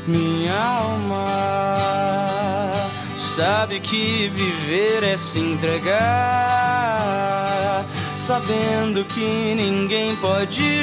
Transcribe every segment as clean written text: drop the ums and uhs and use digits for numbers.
minha alma sabe que viver é se entregar, sabendo que ninguém pode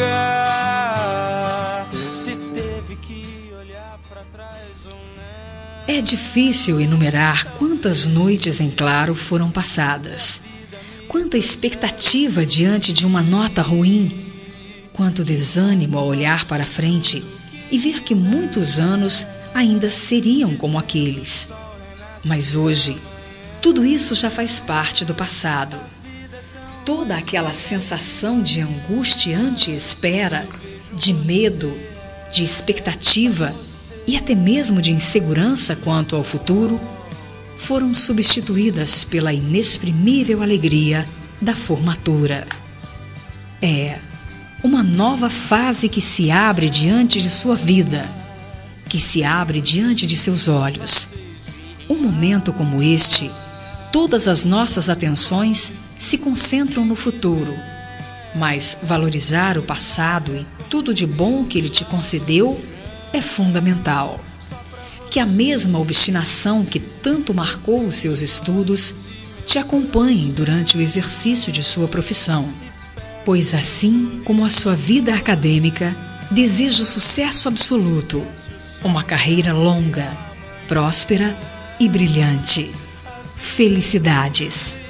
julgar se teve que olhar pra trás ou não. É difícil enumerar quantas noites em claro foram passadas, quanta expectativa diante de uma nota ruim, quanto desânimo ao olhar para frente e ver que muitos anos ainda seriam como aqueles. Mas hoje, tudo isso já faz parte do passado. Toda aquela sensação de angustiante espera, de medo, de expectativa e até mesmo de insegurança quanto ao futuro, foram substituídas pela inexprimível alegria da formatura. É uma nova fase que se abre diante de sua vida, que se abre diante de seus olhos. Um momento como este, todas as nossas atenções se concentram no futuro, mas valorizar o passado e tudo de bom que ele te concedeu é fundamental. Que a mesma obstinação que tanto marcou os seus estudos te acompanhe durante o exercício de sua profissão, pois assim como a sua vida acadêmica, desejo sucesso absoluto, uma carreira longa, próspera e brilhante. Felicidades!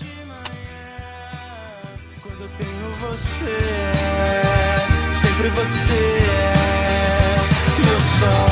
Quando eu tenho você, sempre você é meu sol.